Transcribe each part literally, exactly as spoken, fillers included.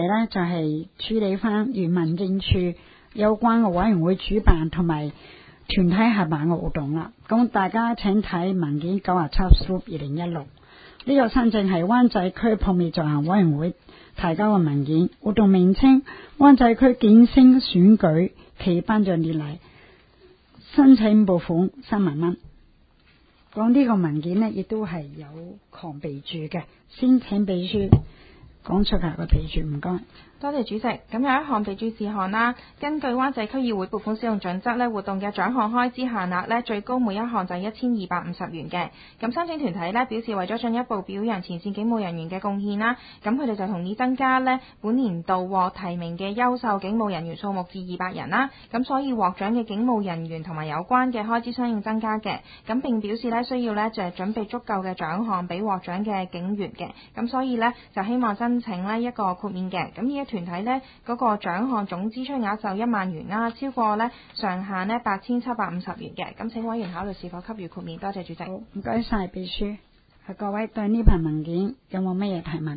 咧就係處理翻原民政處有關嘅委員會主辦同埋團體合辦嘅活動啦。咁大家請睇文件九十七 Sloop 二零一六，呢個申請係灣仔區撲滅罪行委員會提交嘅文件，活動名稱灣仔區警星選舉暨頒獎典禮，申請撥款三萬蚊。講呢個文件呢，亦都係有抗備注嘅，先請秘書講出下個備注，唔該。 多謝主席。咁有一項備注事項啦，根據灣仔區議會撥款使用準則呢，活動嘅獎項開支限額呢，最高每一項就係一千二百五十元嘅。咁申請團體呢，表示為咗進一步表揚前線警務人員嘅貢獻啦，咁佢哋就同意增加呢本年度獲提名嘅優秀警務人員數目至二百人啦。咁所以獲獎嘅警務人員同埋有關嘅開支相應增加嘅。咁並表示呢，需要呢就係準備足夠嘅獎項俾獲獎嘅警員嘅。咁所以呢，就希望申請呢一個豁免嘅。咁呢一團體呢嗰個獎項總支出額就一萬元啦，超過呢上限呢八千七百五十元嘅。咁請委員考慮是否給予豁免。多謝主席。 好，唔該晒秘書。各位對呢份文件有冇乜嘢提問？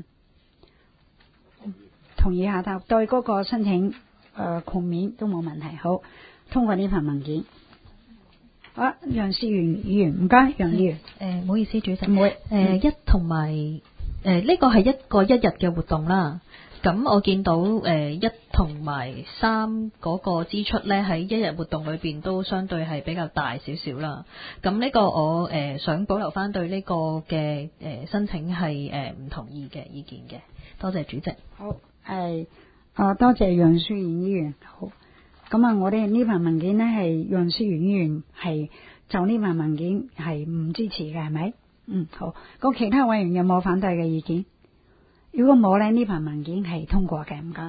同意下答，對嗰個申請誒豁免都冇問題。好，通過呢份文件。好，楊思源議員，唔該，楊議員。 誒，唔好意思，主席。 唔會。 誒，一同埋誒呢個係一個一日嘅活動啦。咁我見到誒一同埋三嗰個支出咧，喺一日活動裏邊都相對係比較大少少啦。咁呢個我誒想保留翻對呢個嘅誒申請係誒唔同意嘅意見嘅。多謝主席。 好，係啊，多謝楊淑賢議員。好，咁啊，我哋呢份文件呢，係楊淑賢議員係就呢份文件係唔支持嘅，係咪？嗯，好。咁其他委員有冇反對嘅意見？如果冇呢，呢份文件係通過嘅，唔該。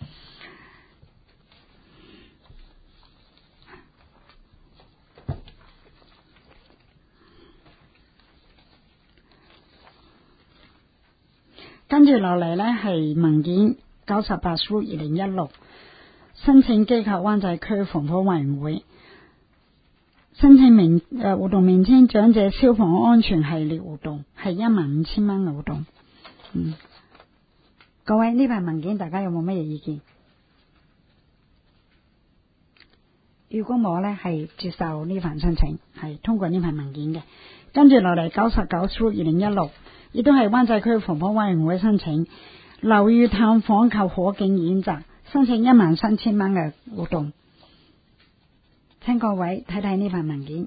跟住落嚟呢，係文件九十八 Sloop 二零一六，申請機構灣仔區防火委員會，申請名誒、呃、活動名稱長者消防安全系列活動，係一萬五千蚊嘅活動。嗯。各位，呢份文件大家有冇乜嘢意見？如果冇呢，係接受呢份申請，係通過呢份文件嘅。跟住落嚟九十九 Sloop 二零一六，亦都係灣仔區防火委員會申請樓宇探訪及火警演習，申請一萬三千蚊嘅活動。請各位睇睇呢份文件。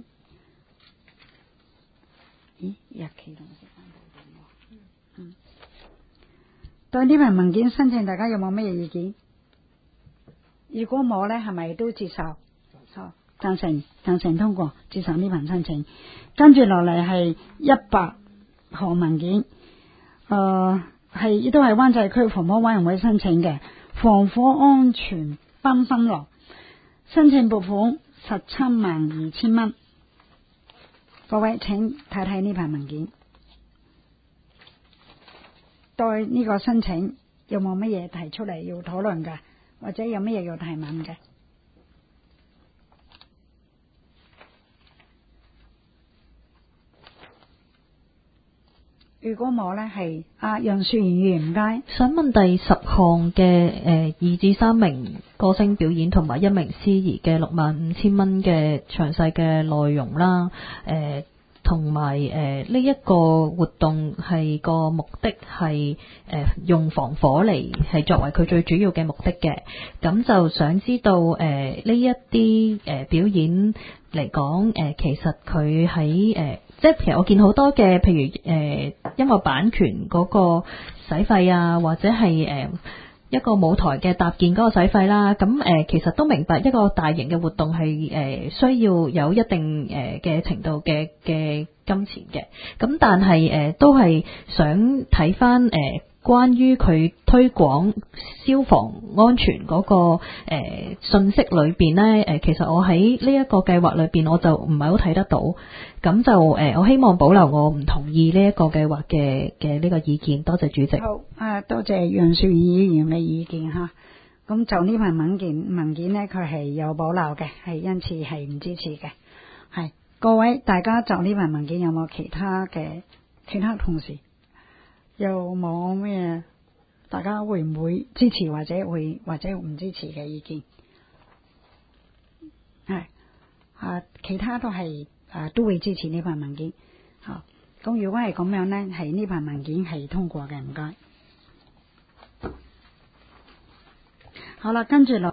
咦，日期同時間嗯。對呢份文件申請，大家有冇乜嘢意見？如果冇呢，係咪都接受？好，贊成，贊成通過，接受呢份申請。跟住落嚟係一百項文件，誒、呃，係亦都係灣仔區防火委員會申請嘅防火安全繽紛樂，申請撥款十七萬二千蚊。各位請睇睇呢份文件。對呢個申請有冇乜嘢提出嚟要討論嘅，或者有乜嘢要提問嘅？如果冇呢，係阿楊淑賢議員，唔該。 想問第十項嘅誒二至三名歌星表演同埋一名司儀嘅六萬五千蚊嘅詳細嘅內容啦，誒同埋誒呢一個活動係個目的係誒、呃、用防火嚟係作為佢最主要嘅目的嘅，咁就想知道誒呢一啲誒表演嚟講誒其實佢喺誒即係其實我見好多嘅譬如誒、呃、音樂版權嗰個使費啊，或者係誒、呃一個舞台嘅搭建嗰個使費啦，咁誒、呃、其實都明白一個大型嘅活動係誒、呃、需要有一定誒嘅、呃、程度嘅嘅金錢嘅，咁但係誒、呃、都係想睇翻誒關於佢推廣消防安全嗰、那個誒、呃、信息裏邊咧，誒、呃、其實我喺呢一個計劃裏邊我就唔係好睇得到，咁就誒、呃、我希望保留我唔同意呢一個計劃嘅嘅呢個意見。多謝主席。 好，啊多謝楊淑賢議員嘅意見吓。咁就呢份文件文件呢，佢係有保留嘅，係因此係唔支持嘅。係各位大家就呢份文件有冇其他嘅其他同事有冇咩大家會唔會支持或者會或者唔支持嘅意見？係啊，其他都係啊都會支持呢份文件。好，咁如果係咁樣咧，係呢份文件係通過嘅，唔該。好啦，跟住落。